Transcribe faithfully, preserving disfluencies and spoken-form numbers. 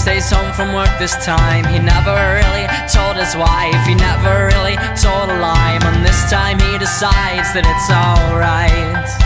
stays home from work this time. He never really told his wife, he never really told a lie, and this time he decides that it's alright.